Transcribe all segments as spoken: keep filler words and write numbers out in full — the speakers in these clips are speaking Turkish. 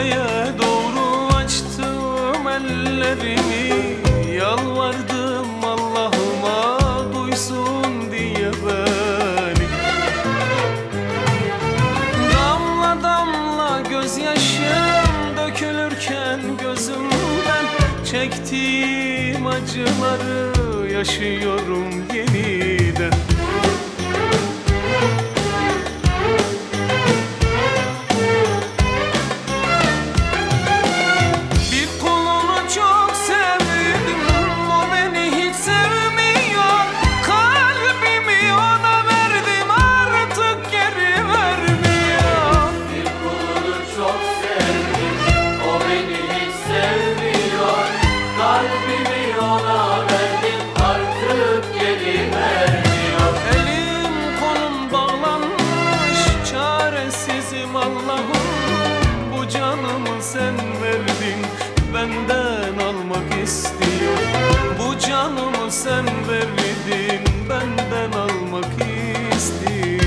kimseye doğru açtım ellerimi, yalvardım Allah'ıma duysun diye beni. Damla damla gözyaşım dökülürken gözümden, çektiğim acıları yaşıyorum yeniden. Allah'ım bu canımı sen verdin, benden almak istiyor. Bu canımı sen verdin, benden almak istiyor.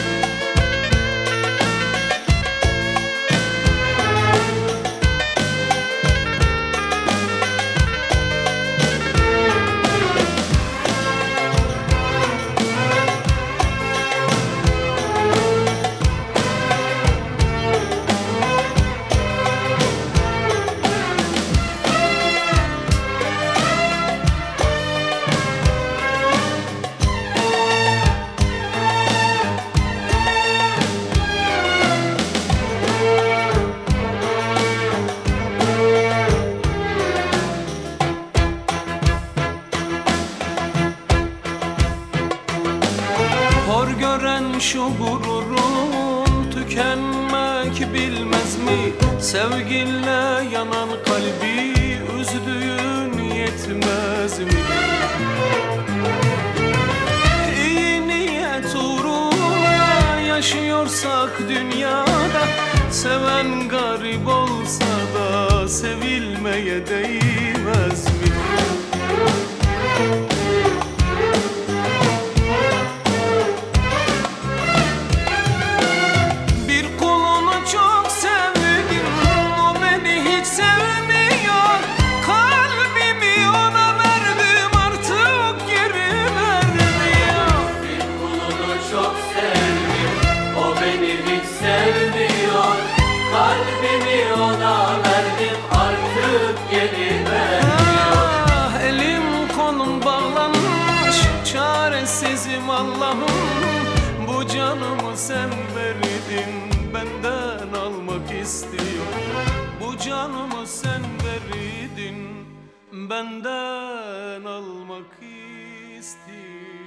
Hor gören şu gururun tükenmek bilmez mi? Sevginle yanan kalbi üzdüğün yetmez mi? İyi niyet uğruna yaşıyorsak dünyada, seven garip olsa da sevilmeye değmez mi? Çaresizim Allah'ım, bu canımı sen verdin, benden almak istiyor. Bu canımı sen verdin, benden almak istiyor.